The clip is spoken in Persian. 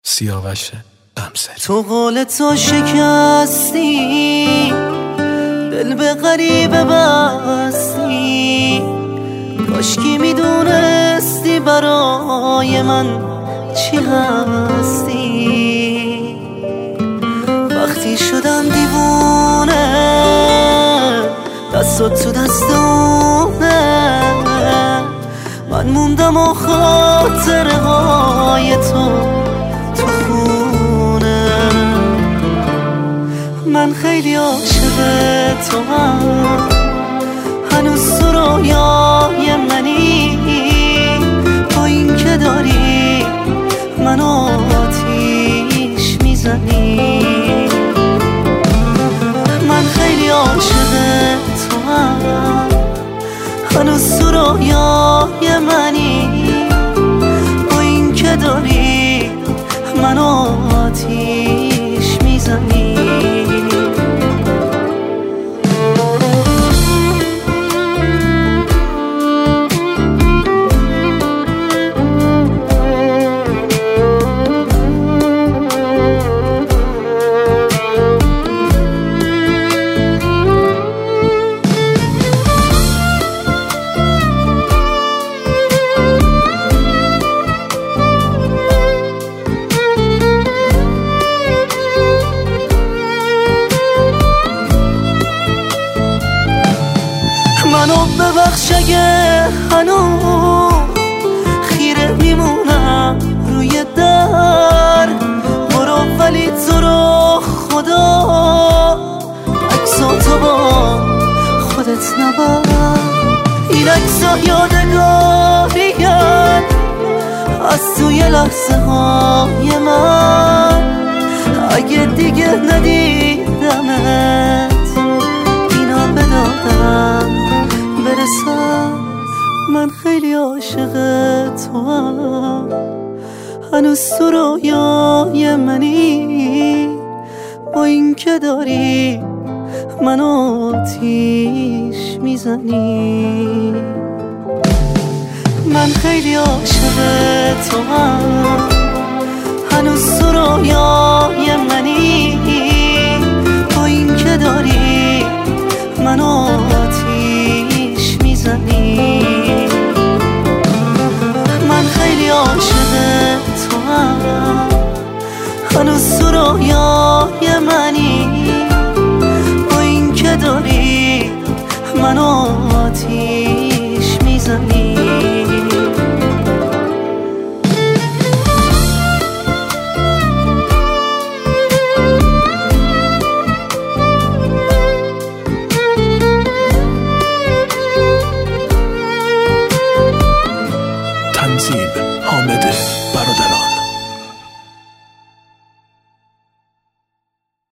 سیاوش غمزه. تو قول تو شکستی، دل به غریبه بستی. کاشکی میدونستی برای من چی هستی. وقتی شدم دیوونه، دستات تو دستونه، من موندم و خاطره های تو خونه. من خیلی عاشق تو هم، هنوز تو رویای منی. با این که داری من آتیش میزنی. من خیلی عاشق تو هم، هنوز تو رویای منی. با این که داری من آتیش میزنی. منو ببخش اگه هنوز خیره میمونم روی در. برو ولی تو رو خدا عکساتو با خودت نبر. این عکسا یادگاری‌ان از توی لحظه های من. اگه دیگه ندیدمت اینا بدادم برسم. من خیلی عاشق تو هم، هنوز تو رویای منی. با این که داری من آتیش میزنی. من خیلی عاشق تو هم،